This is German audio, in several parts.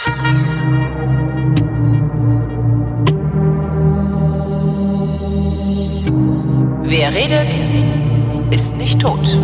Wer redet, ist nicht tot.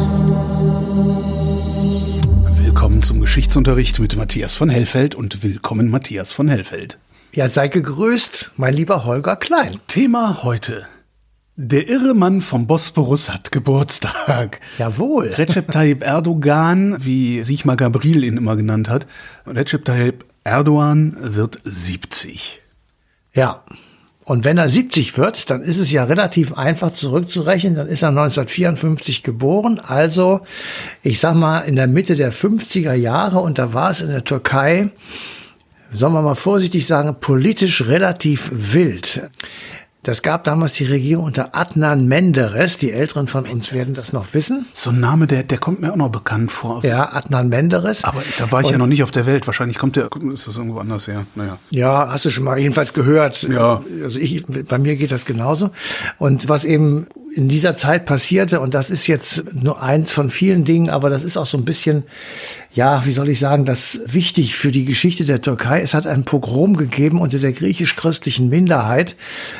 Willkommen zum Geschichtsunterricht mit Matthias von Hellfeld und willkommen Matthias von Hellfeld. Ja, sei gegrüßt, mein lieber Holger Klein. Thema heute: Der irre Mann vom Bosporus hat Geburtstag. Jawohl. Recep Tayyip Erdogan, wie Sigmar Gabriel ihn immer genannt hat. Recep Tayyip Erdogan wird 70. Ja, und wenn er 70 wird, dann ist es ja relativ einfach zurückzurechnen. Dann ist er 1954 geboren, also ich sag mal in der Mitte der 50er Jahre. Und da war es in der Türkei, sollen wir mal vorsichtig sagen, politisch relativ wild. Das gab damals die Regierung unter Adnan Menderes. Die Älteren von uns werden das noch wissen. So ein Name, der kommt mir auch noch bekannt vor. Ja, Adnan Menderes. Aber da war ich ja noch nicht auf der Welt. Wahrscheinlich ist das irgendwo anders her. Naja. Ja, hast du schon mal jedenfalls gehört. Ja. Also bei mir geht das genauso. Und was eben in dieser Zeit passierte, und das ist jetzt nur eins von vielen Dingen, aber das ist auch so ein bisschen, ja, wie soll ich sagen, das wichtig für die Geschichte der Türkei. Es hat ein Pogrom gegeben unter der griechisch-christlichen Minderheit.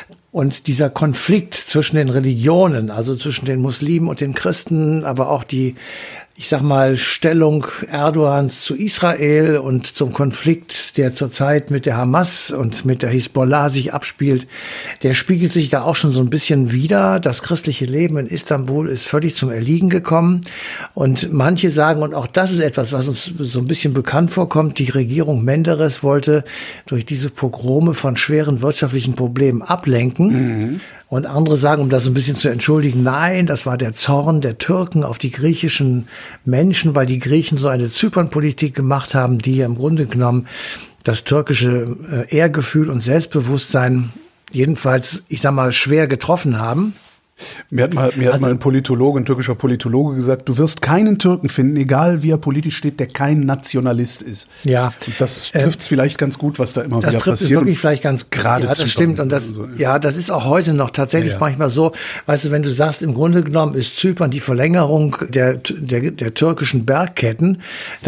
Und dieser Konflikt zwischen den Religionen, also zwischen den Muslimen und den Christen, aber auch die, ich sag mal, Stellung Erdogans zu Israel und zum Konflikt, der zurzeit mit der Hamas und mit der Hisbollah sich abspielt, der spiegelt sich da auch schon so ein bisschen wider. Das christliche Leben in Istanbul ist völlig zum Erliegen gekommen. Und manche sagen, und auch das ist etwas, was uns so ein bisschen bekannt vorkommt, die Regierung Menderes wollte durch diese Pogrome von schweren wirtschaftlichen Problemen ablenken. Mhm. Und andere sagen, um das ein bisschen zu entschuldigen, nein, das war der Zorn der Türken auf die griechischen Menschen, weil die Griechen so eine Zypernpolitik gemacht haben, die ja im Grunde genommen das türkische Ehrgefühl und Selbstbewusstsein jedenfalls, ich sag mal, schwer getroffen haben. Mir hat mal ein türkischer Politologe gesagt, du wirst keinen Türken finden, egal wie er politisch steht, der kein Nationalist ist. Ja. Und das trifft es vielleicht ganz gut, was da immer wieder passiert. Das trifft es wirklich vielleicht ganz gerade. Ja, das stimmt. Und das, ja, das ist auch heute noch tatsächlich manchmal so. Weißt du, wenn du sagst, im Grunde genommen ist Zypern die Verlängerung der türkischen Bergketten,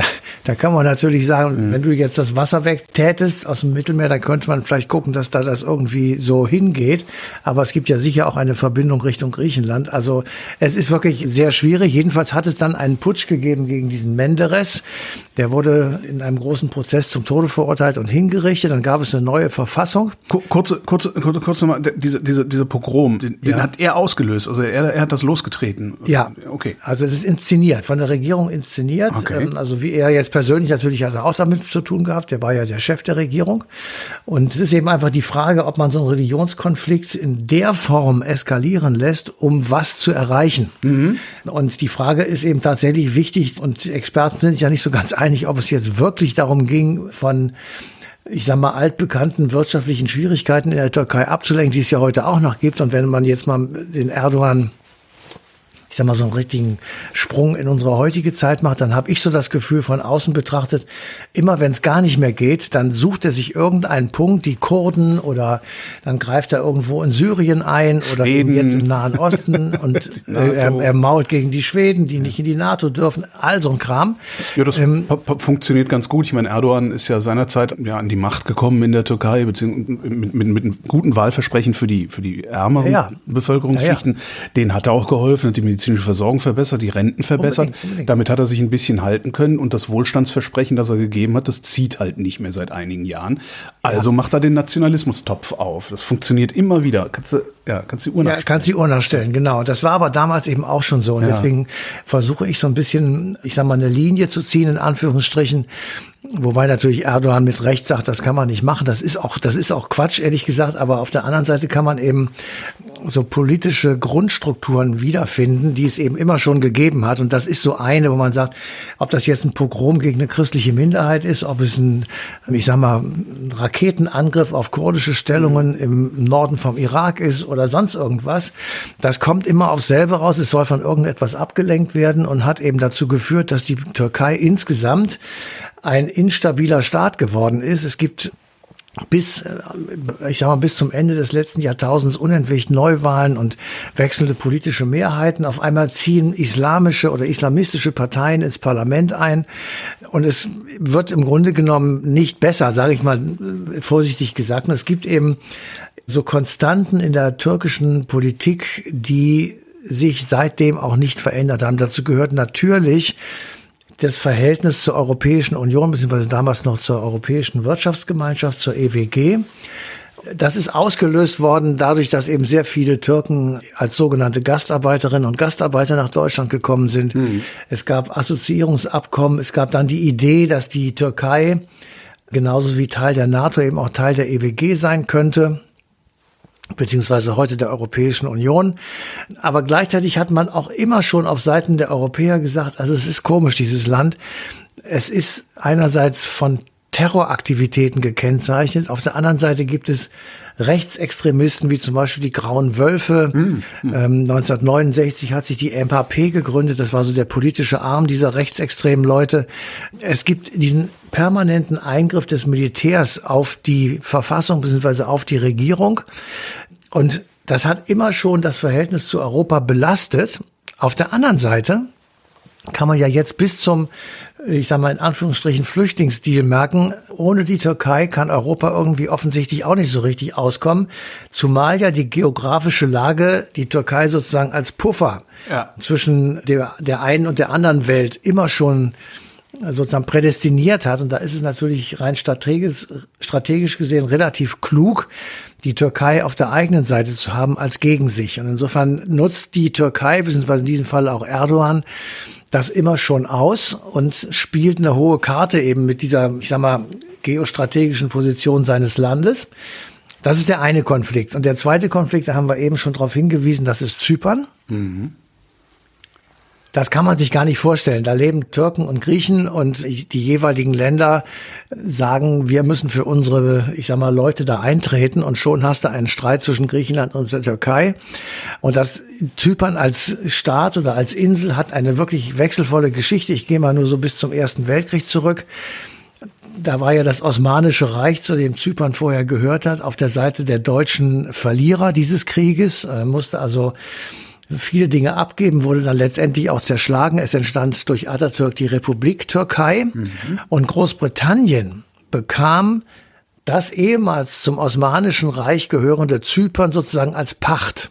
da kann man natürlich sagen, wenn du jetzt das Wasser wegtätest aus dem Mittelmeer, dann könnte man vielleicht gucken, dass da das irgendwie so hingeht. Aber es gibt ja sicher auch eine Verbindung Richtung Griechenland. Also es ist wirklich sehr schwierig. Jedenfalls hat es dann einen Putsch gegeben gegen diesen Menderes. Der wurde in einem großen Prozess zum Tode verurteilt und hingerichtet. Dann gab es eine neue Verfassung. Kurz nochmal, diese Pogrom, den hat er ausgelöst. Also er hat das losgetreten. Ja, okay. Also es ist inszeniert, von der Regierung inszeniert. Okay. Also wie er jetzt persönlich natürlich hat er auch damit zu tun gehabt. Der war ja der Chef der Regierung. Und es ist eben einfach die Frage, ob man so einen Religionskonflikt in der Form eskalieren lässt, um was zu erreichen. Mhm. Und die Frage ist eben tatsächlich wichtig, und Experten sind ja nicht so ganz einig, ob es jetzt wirklich darum ging, von, ich sag mal, altbekannten wirtschaftlichen Schwierigkeiten in der Türkei abzulenken, die es ja heute auch noch gibt. Und wenn man jetzt mal den Erdogan, ich sag mal, so einen richtigen Sprung in unsere heutige Zeit macht, dann habe ich so das Gefühl, von außen betrachtet, immer wenn es gar nicht mehr geht, dann sucht er sich irgendeinen Punkt, die Kurden, oder dann greift er irgendwo in Syrien ein oder eben jetzt im Nahen Osten und er mault gegen die Schweden, die nicht in die NATO dürfen, all so ein Kram. Ja, das funktioniert ganz gut. Ich meine, Erdogan ist ja seinerzeit an die Macht gekommen in der Türkei, beziehungsweise mit einem guten Wahlversprechen für die ärmeren Bevölkerungsschichten. Den hat er auch geholfen, hat die medizinische Versorgung verbessert, die Renten verbessert. Unbedingt. Damit hat er sich ein bisschen halten können, und das Wohlstandsversprechen, das er gegeben hat, das zieht halt nicht mehr seit einigen Jahren. Also macht er den Nationalismustopf auf. Das funktioniert immer wieder. Kannst die Uhr nachstellen. Ja, kannst die Uhr nachstellen, genau. Das war aber damals eben auch schon so. Und deswegen versuche ich so ein bisschen, ich sag mal, eine Linie zu ziehen, in Anführungsstrichen. Wobei natürlich Erdogan mit Recht sagt, das kann man nicht machen. Das ist auch Quatsch, ehrlich gesagt. Aber auf der anderen Seite kann man eben so politische Grundstrukturen wiederfinden, die es eben immer schon gegeben hat. Und das ist so eine, wo man sagt, ob das jetzt ein Pogrom gegen eine christliche Minderheit ist, ob es ein Raketenangriff auf kurdische Stellungen im Norden vom Irak ist oder sonst irgendwas. Das kommt immer aufs selbe raus. Es soll von irgendetwas abgelenkt werden und hat eben dazu geführt, dass die Türkei insgesamt ein instabiler Staat geworden ist. Es gibt bis zum Ende des letzten Jahrtausends unentwegt Neuwahlen und wechselnde politische Mehrheiten. Auf einmal ziehen islamische oder islamistische Parteien ins Parlament ein und es wird im Grunde genommen nicht besser, sage ich mal vorsichtig gesagt. Und es gibt eben so Konstanten in der türkischen Politik, die sich seitdem auch nicht verändert haben. Dazu gehört natürlich das Verhältnis zur Europäischen Union, beziehungsweise damals noch zur Europäischen Wirtschaftsgemeinschaft, zur EWG. Das ist ausgelöst worden dadurch, dass eben sehr viele Türken als sogenannte Gastarbeiterinnen und Gastarbeiter nach Deutschland gekommen sind. Es gab Assoziierungsabkommen, es gab dann die Idee, dass die Türkei genauso wie Teil der NATO eben auch Teil der EWG sein könnte, beziehungsweise heute der Europäischen Union. Aber gleichzeitig hat man auch immer schon auf Seiten der Europäer gesagt, also es ist komisch, dieses Land. Es ist einerseits von Terroraktivitäten gekennzeichnet. Auf der anderen Seite gibt es Rechtsextremisten, wie zum Beispiel die Grauen Wölfe. 1969 hat sich die MHP gegründet. Das war so der politische Arm dieser rechtsextremen Leute. Es gibt diesen permanenten Eingriff des Militärs auf die Verfassung bzw. auf die Regierung. Und das hat immer schon das Verhältnis zu Europa belastet. Auf der anderen Seite kann man ja jetzt bis zum, ich sage mal in Anführungsstrichen, Flüchtlingsdeal merken, ohne die Türkei kann Europa irgendwie offensichtlich auch nicht so richtig auskommen, zumal ja die geografische Lage die Türkei sozusagen als Puffer zwischen der einen und der anderen Welt immer schon sozusagen prädestiniert hat. Und da ist es natürlich rein strategisch gesehen relativ klug, die Türkei auf der eigenen Seite zu haben als gegen sich. Und insofern nutzt die Türkei, beziehungsweise in diesem Fall auch Erdogan, das immer schon aus und spielt eine hohe Karte eben mit dieser, ich sag mal, geostrategischen Position seines Landes. Das ist der eine Konflikt. Und der zweite Konflikt, da haben wir eben schon darauf hingewiesen, das ist Zypern. Das kann man sich gar nicht vorstellen. Da leben Türken und Griechen und die jeweiligen Länder sagen, wir müssen für unsere, ich sag mal, Leute da eintreten und schon hast du einen Streit zwischen Griechenland und der Türkei. Und das Zypern als Staat oder als Insel hat eine wirklich wechselvolle Geschichte. Ich gehe mal nur so bis zum Ersten Weltkrieg zurück. Da war ja das Osmanische Reich, zu dem Zypern vorher gehört hat, auf der Seite der deutschen Verlierer dieses Krieges, musste also viele Dinge abgeben, wurde dann letztendlich auch zerschlagen. Es entstand durch Atatürk die Republik Türkei und Großbritannien bekam das ehemals zum Osmanischen Reich gehörende Zypern sozusagen als Pacht.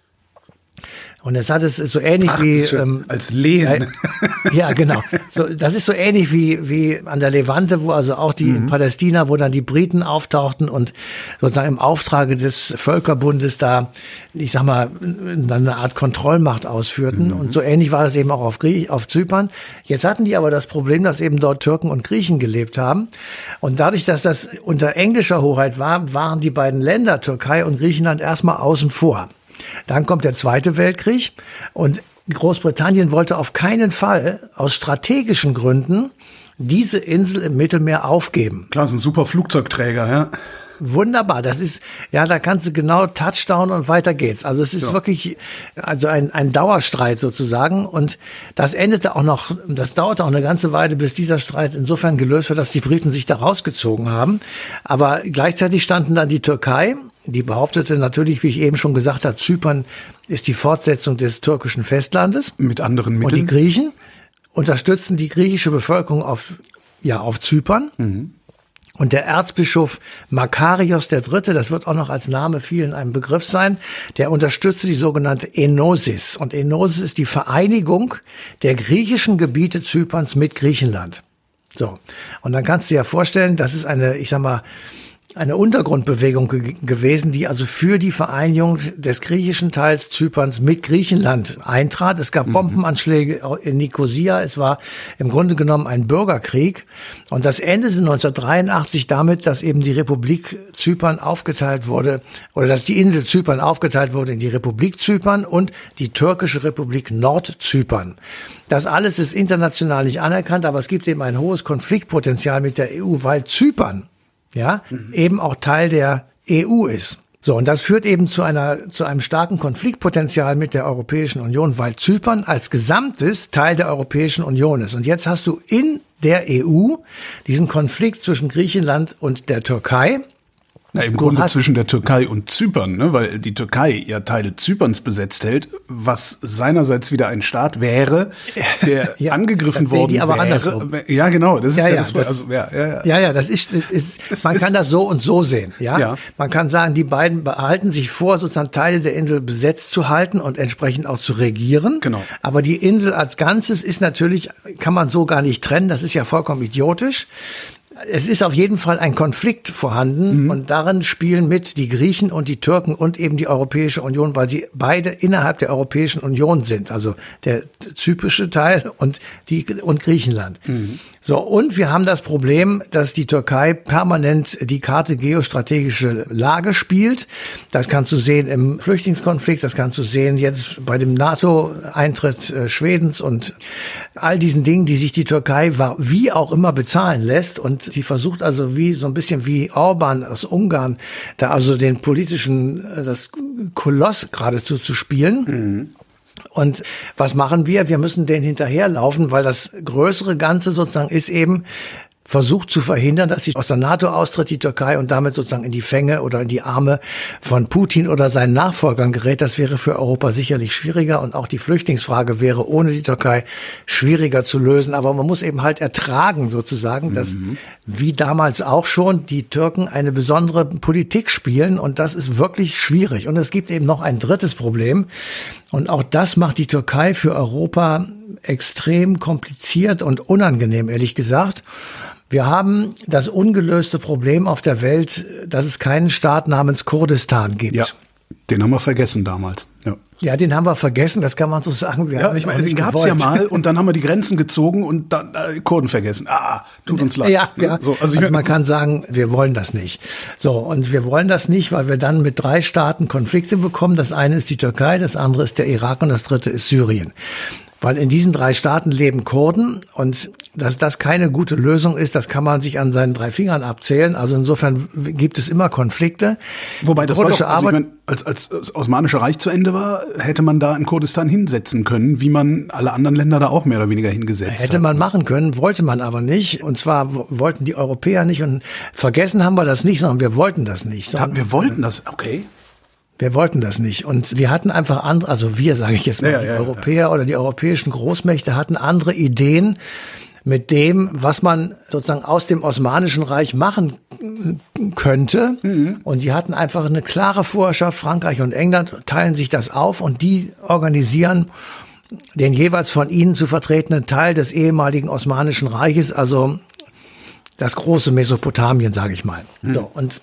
Und jetzt hat es so ähnlich Pacht wie als Lehen. Ja, genau. So, das ist so ähnlich wie an der Levante, wo also auch die in Palästina, wo dann die Briten auftauchten und sozusagen im Auftrage des Völkerbundes da, ich sag mal, dann eine Art Kontrollmacht ausführten. Und so ähnlich war das eben auch auf Zypern. Jetzt hatten die aber das Problem, dass eben dort Türken und Griechen gelebt haben. Und dadurch, dass das unter englischer Hoheit war, waren die beiden Länder, Türkei und Griechenland, erstmal außen vor. Dann kommt der Zweite Weltkrieg und Großbritannien wollte auf keinen Fall aus strategischen Gründen diese Insel im Mittelmeer aufgeben. Klar, das ist ein super Flugzeugträger, ja. Wunderbar, das ist, ja, da kannst du genau Touchdown und weiter geht's. Also es ist wirklich, also ein Dauerstreit sozusagen und das endete auch noch, das dauerte auch eine ganze Weile, bis dieser Streit insofern gelöst wird, dass die Briten sich da rausgezogen haben. Aber gleichzeitig standen dann die Türkei, die behauptete natürlich, wie ich eben schon gesagt habe, Zypern ist die Fortsetzung des türkischen Festlandes. Mit anderen Mitteln. Und die Griechen unterstützen die griechische Bevölkerung auf Zypern. Und der Erzbischof Makarios III., das wird auch noch als Name vielen ein Begriff sein, der unterstützte die sogenannte Enosis. Und Enosis ist die Vereinigung der griechischen Gebiete Zyperns mit Griechenland. So. Und dann kannst du dir vorstellen, das ist eine, ich sag mal, eine Untergrundbewegung gewesen, die also für die Vereinigung des griechischen Teils Zyperns mit Griechenland eintrat. Es gab Bombenanschläge in Nikosia. Es war im Grunde genommen ein Bürgerkrieg. Und das endete 1983 damit, dass eben die Republik Zypern aufgeteilt wurde, oder dass die Insel Zypern aufgeteilt wurde in die Republik Zypern und die türkische Republik Nordzypern. Das alles ist international nicht anerkannt, aber es gibt eben ein hohes Konfliktpotenzial mit der EU, weil Zypern eben auch Teil der EU ist. So, und das führt eben zu einem starken Konfliktpotenzial mit der Europäischen Union, weil Zypern als Gesamtes Teil der Europäischen Union ist. Und jetzt hast du in der EU diesen Konflikt zwischen Griechenland und der Türkei. Na, im Grunde zwischen der Türkei und Zypern, ne? Weil die Türkei ja Teile Zyperns besetzt hält, was seinerseits wieder ein Staat wäre, der angegriffen worden wäre. Aber andersrum. Ja, genau. Das ist das ist man kann das so und so sehen. Ja? Man kann sagen, die beiden behalten sich vor, sozusagen Teile der Insel besetzt zu halten und entsprechend auch zu regieren. Genau. Aber die Insel als Ganzes ist natürlich, kann man so gar nicht trennen. Das ist ja vollkommen idiotisch. Es ist auf jeden Fall ein Konflikt vorhanden und darin spielen mit die Griechen und die Türken und eben die Europäische Union, weil sie beide innerhalb der Europäischen Union sind, also der zyprische Teil und Griechenland. So, und wir haben das Problem, dass die Türkei permanent die Karte geostrategische Lage spielt. Das kannst du sehen im Flüchtlingskonflikt, das kannst du sehen jetzt bei dem NATO-Eintritt Schwedens und all diesen Dingen, die sich die Türkei wie auch immer bezahlen lässt. Und sie versucht also so ein bisschen wie Orban aus Ungarn, da also den das Koloss geradezu zu spielen. Und was machen wir? Wir müssen denen hinterherlaufen, weil das größere Ganze sozusagen ist eben, versucht zu verhindern, dass sie aus der NATO austritt, die Türkei, und damit sozusagen in die Fänge oder in die Arme von Putin oder seinen Nachfolgern gerät. Das wäre für Europa sicherlich schwieriger und auch die Flüchtlingsfrage wäre ohne die Türkei schwieriger zu lösen. Aber man muss eben halt ertragen sozusagen, dass wie damals auch schon die Türken eine besondere Politik spielen und das ist wirklich schwierig. Und es gibt eben noch ein drittes Problem und auch das macht die Türkei für Europa extrem kompliziert und unangenehm, ehrlich gesagt. Wir haben das ungelöste Problem auf der Welt, dass es keinen Staat namens Kurdistan gibt. Ja, den haben wir vergessen damals. Ja, den haben wir vergessen, das kann man so sagen. Ich meine, den gab's ja mal und dann haben wir die Grenzen gezogen und dann Kurden vergessen. Tut uns leid. Ja. So, also man kann sagen, wir wollen das nicht. So, und wir wollen das nicht, weil wir dann mit 3 Staaten Konflikte bekommen. Das eine ist die Türkei, das andere ist der Irak und das dritte ist Syrien. Weil in diesen 3 Staaten leben Kurden und dass das keine gute Lösung ist, das kann man sich an seinen 3 Fingern abzählen. Also insofern gibt es immer Konflikte. Wobei das war doch, also ich meine, als das Osmanische Reich zu Ende war, hätte man da in Kurdistan hinsetzen können, wie man alle anderen Länder da auch mehr oder weniger hingesetzt hat. Hätte man machen können, wollte man aber nicht. Und zwar wollten die Europäer nicht und vergessen haben wir das nicht, sondern wir wollten das nicht. Wir wollten das, okay. Wir wollten das nicht. Und wir hatten einfach andere, also wir, sage ich jetzt mal, die Europäer oder die europäischen Großmächte hatten andere Ideen mit dem, was man sozusagen aus dem Osmanischen Reich machen könnte. Und sie hatten einfach eine klare Vorherrschaft. Frankreich und England teilen sich das auf und die organisieren den jeweils von ihnen zu vertretenen Teil des ehemaligen Osmanischen Reiches, also das große Mesopotamien, sage ich mal. So, und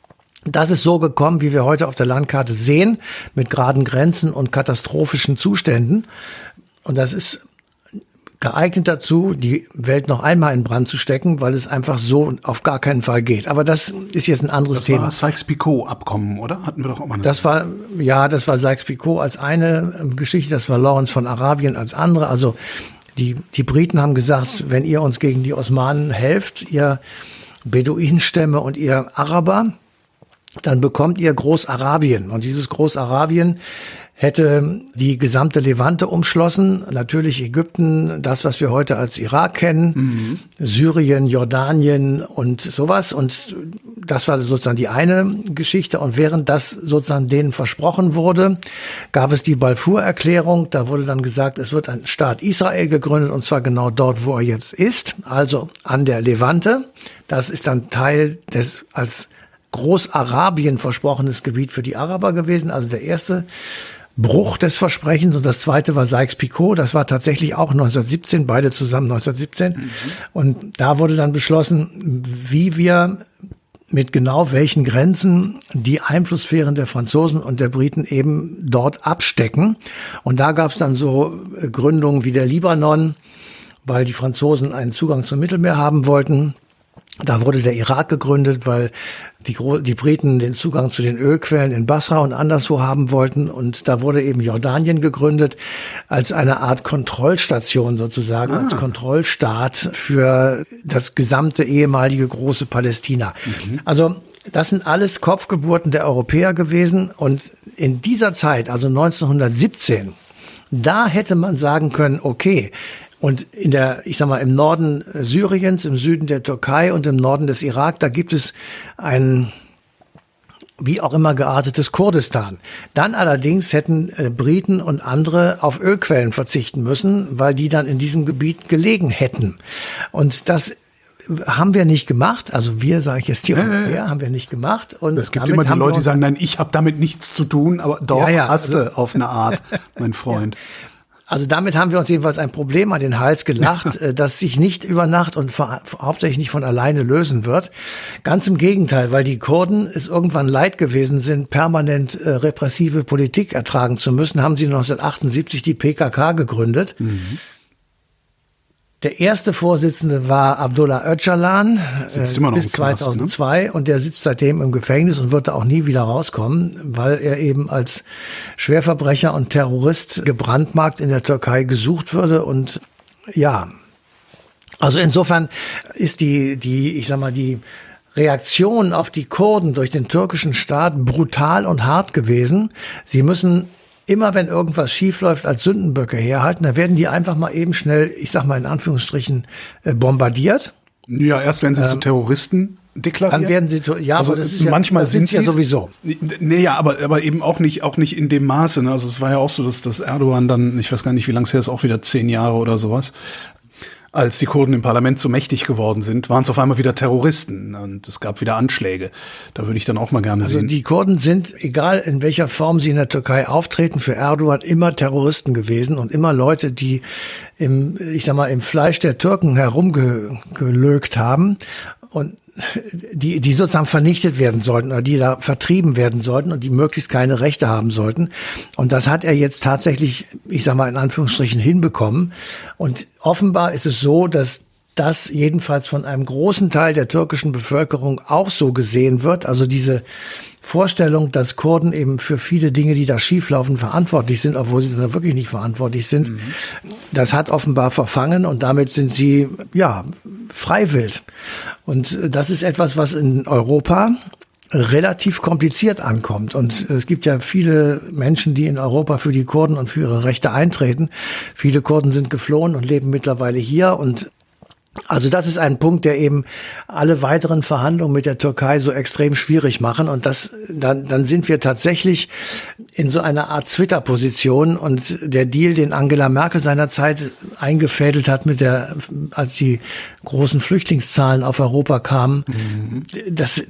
das ist so gekommen, wie wir heute auf der Landkarte sehen, mit geraden Grenzen und katastrophischen Zuständen. Und das ist geeignet dazu, die Welt noch einmal in Brand zu stecken, weil es einfach so auf gar keinen Fall geht. Aber das ist jetzt ein anderes Thema. Das war Sykes-Picot-Abkommen, oder? Hatten wir doch auch mal. Das war Sykes-Picot als eine Geschichte, das war Lawrence von Arabien als andere. Also die Briten haben gesagt, wenn ihr uns gegen die Osmanen helft, ihr Beduinenstämme und ihr Araber, dann bekommt ihr Großarabien. Und dieses Großarabien hätte die gesamte Levante umschlossen. Natürlich Ägypten, das, was wir heute als Irak kennen, Syrien, Jordanien und sowas. Und das war sozusagen die eine Geschichte. Und während das sozusagen denen versprochen wurde, gab es die Balfour-Erklärung. Da wurde dann gesagt, es wird ein Staat Israel gegründet, und zwar genau dort, wo er jetzt ist, also an der Levante. Das ist dann Teil des als Großarabien versprochenes Gebiet für die Araber gewesen, also der erste Bruch des Versprechens, und das zweite war Sykes-Picot, das war tatsächlich auch 1917, beide zusammen 1917. Und da wurde dann beschlossen, wie wir mit genau welchen Grenzen die Einflusssphären der Franzosen und der Briten eben dort abstecken. Und da gab es dann so Gründungen wie der Libanon, weil die Franzosen einen Zugang zum Mittelmeer haben wollten. Da wurde der Irak gegründet, weil die Briten den Zugang zu den Ölquellen in Basra und anderswo haben wollten. Und da wurde eben Jordanien gegründet als eine Art Kontrollstation sozusagen, als Kontrollstaat für das gesamte ehemalige große Palästina. Also das sind alles Kopfgeburten der Europäer gewesen. Und in dieser Zeit, also 1917, da hätte man sagen können, okay, und im Norden Syriens, im Süden der Türkei und im Norden des Irak, da gibt es einen wie auch immer geartetes Kurdistan. Dann allerdings hätten Briten und andere auf Ölquellen verzichten müssen, weil die dann in diesem Gebiet gelegen hätten. Und das haben wir nicht gemacht. Also wir, sage ich jetzt die Europäer, haben wir nicht gemacht. Und es gibt immer die Leute, die sagen, nein, ich habe damit nichts zu tun, aber doch, hast du auf eine Art, mein Freund. Ja. Also damit haben wir uns jedenfalls ein Problem an den Hals gelacht, das sich nicht über Nacht und hauptsächlich nicht von alleine lösen wird. Ganz im Gegenteil, weil die Kurden es irgendwann leid gewesen sind, permanent repressive Politik ertragen zu müssen, haben sie 1978 die PKK gegründet. Mhm. Der erste Vorsitzende war Abdullah Öcalan bis 2002 ne? Und der sitzt seitdem im Gefängnis und wird da auch nie wieder rauskommen, weil er eben als Schwerverbrecher und Terrorist gebrandmarkt in der Türkei gesucht würde. Und ja, also insofern ist die Reaktion auf die Kurden durch den türkischen Staat brutal und hart gewesen. Sie müssen immer, wenn irgendwas schiefläuft, als Sündenböcke herhalten, da werden die einfach mal eben schnell, ich sag mal in Anführungsstrichen, bombardiert. Ja, erst wenn sie zu Terroristen deklarieren. Dann werden sie, ja, also aber das ist manchmal ja, sind sie ja sowieso. Nee, ja, aber eben auch nicht in dem Maße. Ne? Also es war ja auch so, dass Erdogan dann, ich weiß gar nicht, wie lange es her ist, auch wieder 10 Jahre oder sowas. Als die Kurden im Parlament so mächtig geworden sind, waren es auf einmal wieder Terroristen und es gab wieder Anschläge. Da würde ich dann auch mal gerne sehen. Also die Kurden sind, egal in welcher Form sie in der Türkei auftreten, für Erdogan immer Terroristen gewesen und immer Leute, die im Fleisch der Türken herumgelögt haben und die sozusagen vernichtet werden sollten oder die da vertrieben werden sollten und die möglichst keine Rechte haben sollten. Und das hat er jetzt tatsächlich, ich sag mal in Anführungsstrichen, hinbekommen. Und offenbar ist es so, dass das jedenfalls von einem großen Teil der türkischen Bevölkerung auch so gesehen wird. Also diese Vorstellung, dass Kurden eben für viele Dinge, die da schieflaufen, verantwortlich sind, obwohl sie dann wirklich nicht verantwortlich sind, das hat offenbar verfangen und damit sind sie, ja, freiwillig. Und das ist etwas, was in Europa relativ kompliziert ankommt. Und es gibt ja viele Menschen, die in Europa für die Kurden und für ihre Rechte eintreten. Viele Kurden sind geflohen und leben mittlerweile hier und also das ist ein Punkt, der eben alle weiteren Verhandlungen mit der Türkei so extrem schwierig machen. Und dann sind wir tatsächlich in so einer Art Twitter-Position. Und der Deal, den Angela Merkel seinerzeit eingefädelt hat als die großen Flüchtlingszahlen auf Europa kamen, das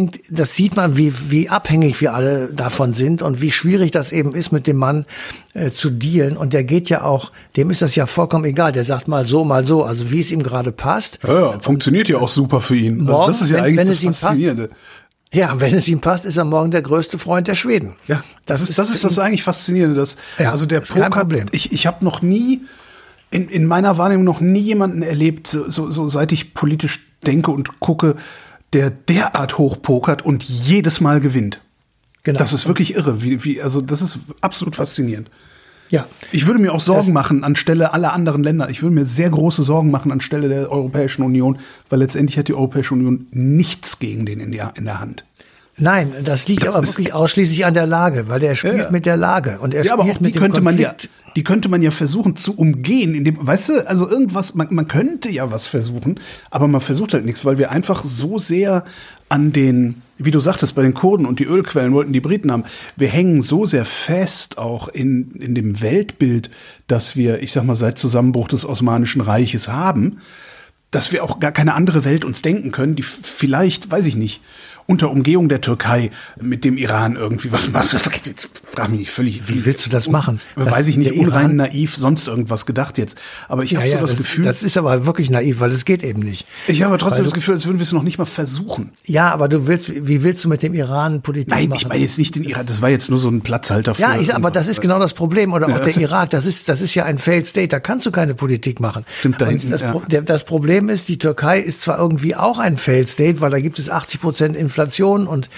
sieht man, wie abhängig wir alle davon sind und wie schwierig das eben ist, mit dem Mann zu dealen. Und der geht ja auch, dem ist das ja vollkommen egal. Der sagt mal so, also wie es ihm gerade passt. Ja, funktioniert ja auch super für ihn. Morgen, also das ist ja eigentlich das Faszinierende. Ja, wenn es ihm passt, ist er morgen der größte Freund der Schweden. Ja, das ist das eigentlich Faszinierende. Also der Poker, ich habe noch nie, in meiner Wahrnehmung noch nie jemanden erlebt, so seit ich politisch denke und gucke, der derart hochpokert und jedes Mal gewinnt. Genau. Das ist wirklich irre. Also das ist absolut faszinierend. Ja. Ich würde mir auch Sorgen machen anstelle aller anderen Länder. Ich würde mir sehr große Sorgen machen anstelle der Europäischen Union, weil letztendlich hat die Europäische Union nichts gegen den in der Hand. Nein, das liegt aber wirklich ausschließlich an der Lage, weil der spielt mit der Lage und er spielt aber auch mit dem Konflikt. Die könnte man ja versuchen zu umgehen, indem, weißt du, also irgendwas, man könnte ja was versuchen, aber man versucht halt nichts, weil wir einfach so sehr an den, wie du sagtest, bei den Kurden und die Ölquellen wollten die Briten haben, wir hängen so sehr fest auch in dem Weltbild, das wir, ich sag mal, seit Zusammenbruch des Osmanischen Reiches haben, dass wir auch gar keine andere Welt uns denken können, die vielleicht, weiß ich nicht, unter Umgehung der Türkei mit dem Iran irgendwie was macht. Jetzt frag mich nicht völlig. Wie willst du das machen? Weiß ich nicht, unrein, naiv, sonst irgendwas gedacht jetzt. Aber ich habe so das Gefühl. Das ist aber wirklich naiv, weil es geht eben nicht. Ich habe trotzdem das Gefühl, als würden wir es noch nicht mal versuchen. Ja, aber wie willst du mit dem Iran Politik machen? Nein, ich meine jetzt nicht den Iran, das war jetzt nur so ein Platzhalter für. Ja, aber das ist genau das Problem. Oder auch der Irak, das ist ja ein Failed State, da kannst du keine Politik machen. Stimmt, da hinten, das Problem ist, die Türkei ist zwar irgendwie auch ein Failed State, weil da gibt es 80% Inflation und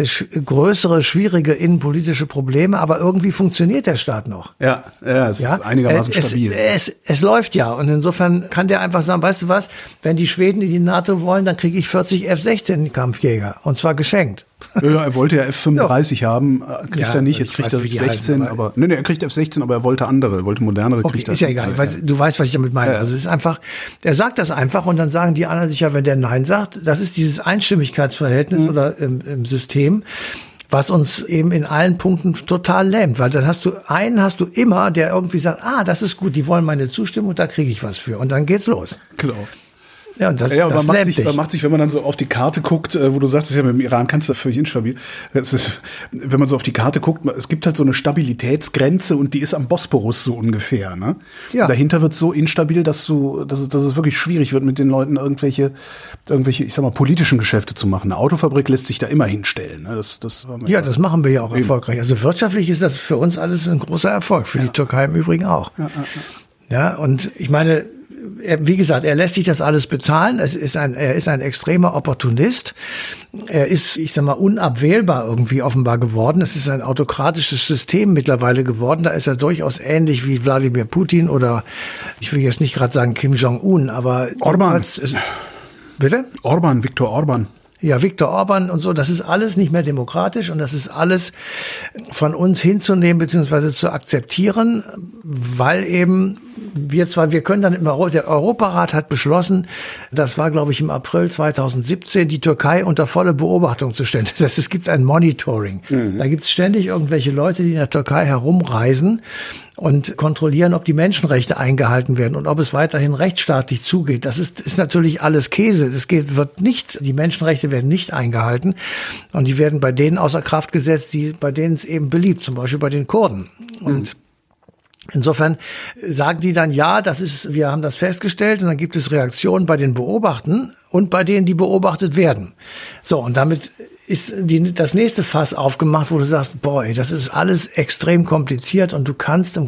größere, schwierige innenpolitische Probleme, aber irgendwie funktioniert der Staat noch. Ja, es ist einigermaßen stabil. Es läuft ja und insofern kann der einfach sagen, weißt du was, wenn die Schweden in die NATO wollen, dann kriege ich 40 F-16 Kampfjäger und zwar geschenkt. Ja, er wollte ja F-35 haben, kriegt er nicht, jetzt kriegt er F-16, aber er kriegt F-16, aber er wollte modernere, okay, kriegt er. Ist ja egal, du weißt, was ich damit meine. Ja. Also es ist einfach, er sagt das einfach und dann sagen die anderen sich ja, wenn der Nein sagt, das ist dieses Einstimmigkeitsverhältnis oder im System. was uns eben in allen Punkten total lähmt. Weil dann hast du immer, der irgendwie sagt, das ist gut, die wollen meine Zustimmung, da kriege ich was für. Und dann geht's los. Genau. Ja, und das man macht sich, wenn man dann so auf die Karte guckt, wo du sagst, ja, mit dem Iran kannst du völlig instabil. Wenn man so auf die Karte guckt, es gibt halt so eine Stabilitätsgrenze und die ist am Bosporus so ungefähr. Ne? Ja. Dahinter wird es so instabil, dass es wirklich schwierig wird, mit den Leuten irgendwelche, ich sag mal, politischen Geschäfte zu machen. Eine Autofabrik lässt sich da immer hinstellen. Ne? Das machen wir ja auch erfolgreich. Also wirtschaftlich ist das für uns alles ein großer Erfolg, für die Türkei im Übrigen auch. Ja, und ich meine, wie gesagt, er lässt sich das alles bezahlen. Er ist ein extremer Opportunist. Er ist, ich sag mal, unabwählbar irgendwie offenbar geworden. Es ist ein autokratisches System mittlerweile geworden. Da ist er durchaus ähnlich wie Wladimir Putin oder, ich will jetzt nicht gerade sagen Kim Jong-un, aber Orban. Bitte? Viktor Orban. Ja, Viktor Orban und so, das ist alles nicht mehr demokratisch und das ist alles von uns hinzunehmen bzw. zu akzeptieren, weil eben wir können dann der Europarat hat beschlossen, das war glaube ich im April 2017, die Türkei unter volle Beobachtung zu stellen. Das heißt, es gibt ein Monitoring. Da gibt es ständig irgendwelche Leute, die in der Türkei herumreisen und kontrollieren, ob die Menschenrechte eingehalten werden und ob es weiterhin rechtsstaatlich zugeht. Das ist natürlich alles Käse. Die Menschenrechte werden nicht eingehalten und die werden bei denen außer Kraft gesetzt, bei denen es eben beliebt, zum Beispiel bei den Kurden. Und insofern sagen die dann, wir haben das festgestellt und dann gibt es Reaktionen bei den Beobachtern und bei denen, die beobachtet werden. So, und damit ist das nächste Fass aufgemacht, wo du sagst, das ist alles extrem kompliziert und du kommst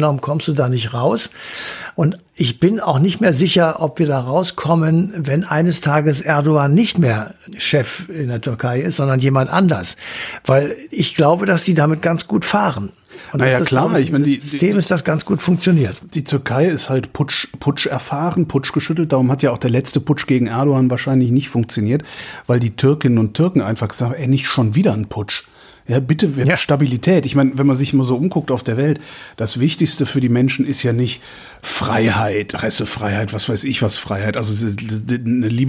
du da nicht raus. Und ich bin auch nicht mehr sicher, ob wir da rauskommen, wenn eines Tages Erdogan nicht mehr Chef in der Türkei ist, sondern jemand anders. Weil ich glaube, dass sie damit ganz gut fahren. Und klar, ich meine, System ist das ganz gut funktioniert. Die Türkei ist halt Putsch erfahren, Putsch geschüttelt. Darum hat ja auch der letzte Putsch gegen Erdogan wahrscheinlich nicht funktioniert, weil die Türkinnen und Türken einfach gesagt haben, nicht schon wieder ein Putsch. Ja, bitte, Stabilität. Ich meine, wenn man sich mal so umguckt auf der Welt, das Wichtigste für die Menschen ist ja nicht Freiheit, Pressefreiheit, was weiß ich was Freiheit, also der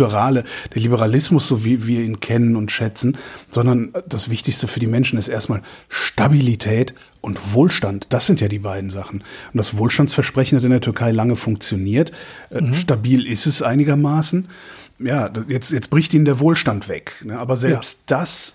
Liberalismus, so wie wir ihn kennen und schätzen, sondern das Wichtigste für die Menschen ist erstmal Stabilität und Wohlstand. Das sind ja die beiden Sachen. Und das Wohlstandsversprechen hat in der Türkei lange funktioniert. Stabil ist es einigermaßen. Ja, jetzt bricht ihnen der Wohlstand weg. Ne? Aber selbst das,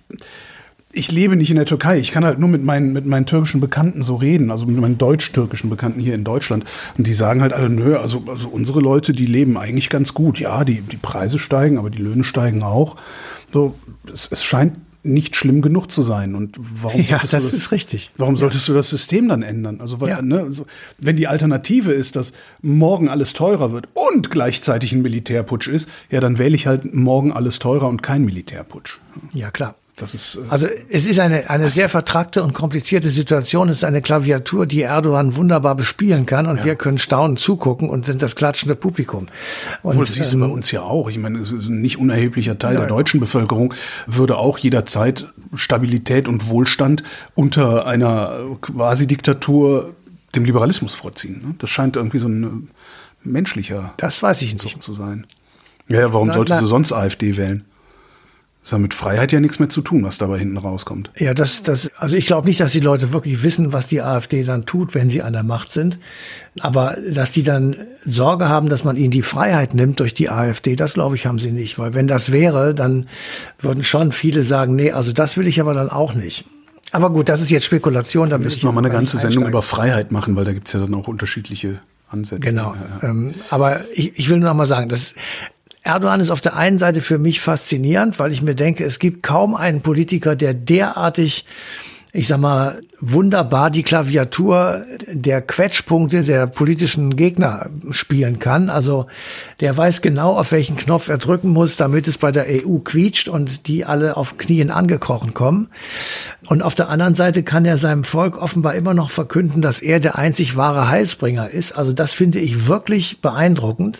ich lebe nicht in der Türkei. Ich kann halt nur mit meinen türkischen Bekannten so reden, also mit meinen deutsch-türkischen Bekannten hier in Deutschland. Und die sagen halt alle, also unsere Leute, die leben eigentlich ganz gut. Ja, die Preise steigen, aber die Löhne steigen auch. So, es scheint nicht schlimm genug zu sein. Und warum ist richtig. Warum solltest du das System dann ändern? Also, wenn die Alternative ist, dass morgen alles teurer wird und gleichzeitig ein Militärputsch ist, ja, dann wähle ich halt morgen alles teurer und kein Militärputsch. Ja, klar. Das ist, also es ist eine sehr vertrackte und komplizierte Situation. Es ist eine Klaviatur, die Erdogan wunderbar bespielen kann und wir können staunend zugucken und sind das klatschende Publikum. Und das siehst du bei uns ja auch. Ich meine, es ist ein nicht unerheblicher Teil der deutschen Bevölkerung, würde auch jederzeit Stabilität und Wohlstand unter einer Quasi-Diktatur dem Liberalismus vorziehen. Das scheint irgendwie so ein menschlicher das weiß ich nicht zu sein. Ja, warum solltest du sonst AfD wählen? Das hat mit Freiheit ja nichts mehr zu tun, was dabei hinten rauskommt. Ja, also ich glaube nicht, dass die Leute wirklich wissen, was die AfD dann tut, wenn sie an der Macht sind. Aber dass die dann Sorge haben, dass man ihnen die Freiheit nimmt durch die AfD, das glaube ich, haben sie nicht. Weil wenn das wäre, dann würden schon viele sagen, nee, also das will ich aber dann auch nicht. Aber gut, das ist jetzt Spekulation. Da müssen wir mal eine ganze Sendung über Freiheit machen, weil da gibt's ja dann auch unterschiedliche Ansätze. Genau. Ja. Aber ich will nur noch mal sagen, dass Erdogan ist auf der einen Seite für mich faszinierend, weil ich mir denke, es gibt kaum einen Politiker, der derartig, ich sag mal, wunderbar die Klaviatur der Quetschpunkte der politischen Gegner spielen kann. Also der weiß genau, auf welchen Knopf er drücken muss, damit es bei der EU quietscht und die alle auf Knien angekrochen kommen. Und auf der anderen Seite kann er seinem Volk offenbar immer noch verkünden, dass er der einzig wahre Heilsbringer ist. Also das finde ich wirklich beeindruckend.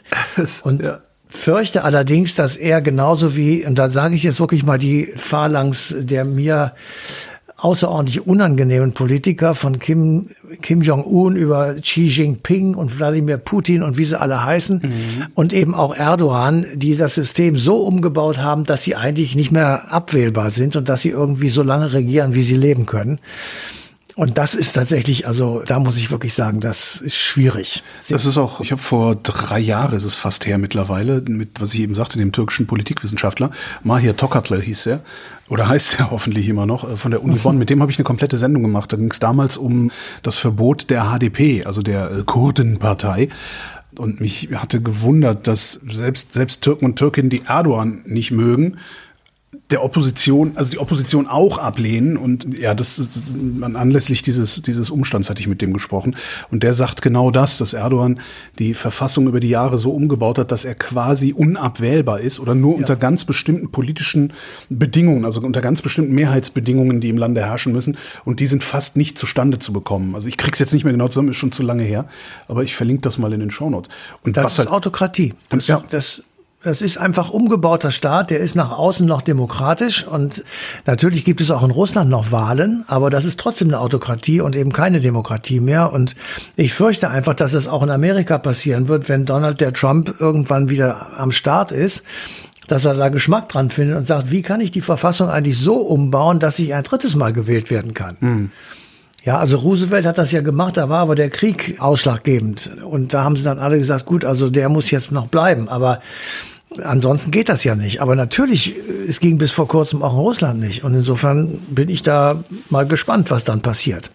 Fürchte allerdings, dass er genauso wie, und da sage ich jetzt wirklich mal die Phalanx der mir außerordentlich unangenehmen Politiker von Kim Jong-un über Xi Jinping und Wladimir Putin und wie sie alle heißen und eben auch Erdogan, die das System so umgebaut haben, dass sie eigentlich nicht mehr abwählbar sind und dass sie irgendwie so lange regieren, wie sie leben können. Und das ist tatsächlich, also da muss ich wirklich sagen, das ist schwierig. Das ist auch, ich habe vor 3 Jahren, ist es fast her mittlerweile, mit, was ich eben sagte, dem türkischen Politikwissenschaftler, Mahir Tokatlı hieß er, oder heißt er hoffentlich immer noch, von der Uni Bonn, mit dem habe ich eine komplette Sendung gemacht. Da ging es damals um das Verbot der HDP, also der Kurdenpartei. Und mich hatte gewundert, dass selbst Türken und Türkinnen, die Erdogan nicht mögen, die Opposition auch ablehnen. Und ja, anlässlich dieses Umstands hatte ich mit dem gesprochen. Und der sagt genau das, dass Erdogan die Verfassung über die Jahre so umgebaut hat, dass er quasi unabwählbar ist oder nur unter ganz bestimmten politischen Bedingungen, also unter ganz bestimmten Mehrheitsbedingungen, die im Lande herrschen müssen. Und die sind fast nicht zustande zu bekommen. Also ich krieg's jetzt nicht mehr genau zusammen, ist schon zu lange her. Aber ich verlinke das mal in den Shownotes. Und das ist Autokratie. Das ist einfach umgebauter Staat, der ist nach außen noch demokratisch und natürlich gibt es auch in Russland noch Wahlen, aber das ist trotzdem eine Autokratie und eben keine Demokratie mehr und ich fürchte einfach, dass es auch in Amerika passieren wird, wenn der Trump irgendwann wieder am Start ist, dass er da Geschmack dran findet und sagt, wie kann ich die Verfassung eigentlich so umbauen, dass ich ein drittes Mal gewählt werden kann? Ja, also Roosevelt hat das ja gemacht, da war aber der Krieg ausschlaggebend und da haben sie dann alle gesagt, gut, also der muss jetzt noch bleiben, aber ansonsten geht das ja nicht. Aber natürlich, es ging bis vor kurzem auch in Russland nicht. Und insofern bin ich da mal gespannt, was dann passiert.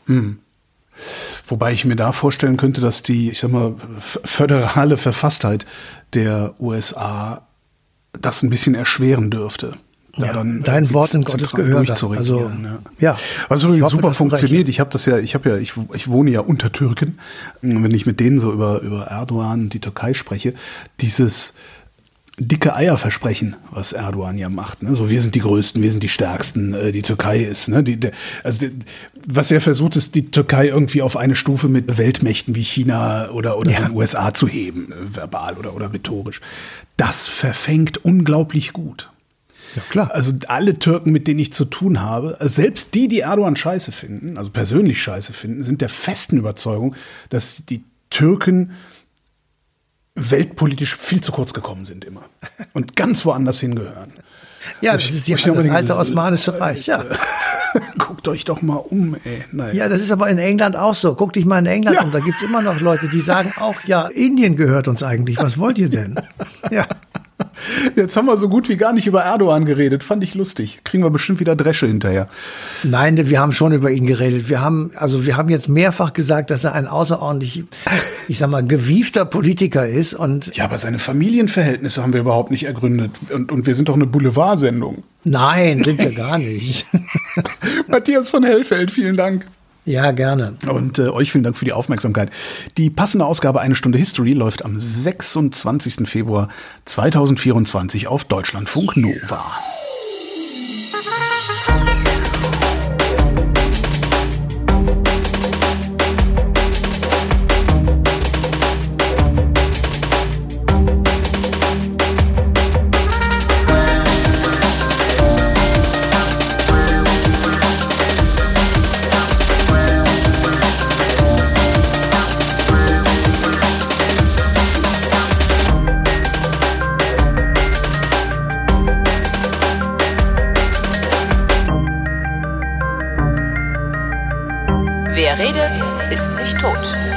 Wobei ich mir da vorstellen könnte, dass die, ich sag mal, föderale Verfasstheit der USA das ein bisschen erschweren dürfte. Dein Wort in Gottes Gehör. Also, ja. Was übrigens super funktioniert. Ich wohne ja unter Türken. Wenn ich mit denen so über Erdogan und die Türkei spreche, dieses dicke Eierversprechen, was Erdogan ja macht. Ne? So, wir sind die Größten, wir sind die Stärksten, die Türkei ist. Ne? Was er versucht, ist, die Türkei irgendwie auf eine Stufe mit Weltmächten wie China oder den USA zu heben, verbal oder rhetorisch. Das verfängt unglaublich gut. Ja, klar. Also alle Türken, mit denen ich zu tun habe, selbst die Erdogan scheiße finden, also persönlich scheiße finden, sind der festen Überzeugung, dass die Türken weltpolitisch viel zu kurz gekommen sind immer und ganz woanders hingehören. Ja, das ist das alte Osmanische Reich, ja. Guckt euch doch mal um, ey. Naja. Ja, das ist aber in England auch so. Guckt dich mal in England um, da gibt's immer noch Leute, die sagen auch, ja, Indien gehört uns eigentlich, was wollt ihr denn? Ja. Jetzt haben wir so gut wie gar nicht über Erdogan geredet. Fand ich lustig. Kriegen wir bestimmt wieder Dresche hinterher. Nein, wir haben schon über ihn geredet. Wir haben jetzt mehrfach gesagt, dass er ein außerordentlich, ich sag mal, gewiefter Politiker ist. Und ja, aber seine Familienverhältnisse haben wir überhaupt nicht ergründet. Und wir sind doch eine Boulevardsendung. Nein, sind wir gar nicht. Matthias von Hellfeld, vielen Dank. Ja, gerne. Und euch vielen Dank für die Aufmerksamkeit. Die passende Ausgabe Eine Stunde History läuft am 26. Februar 2024 auf Deutschlandfunk Nova. Wer redet, ist nicht tot.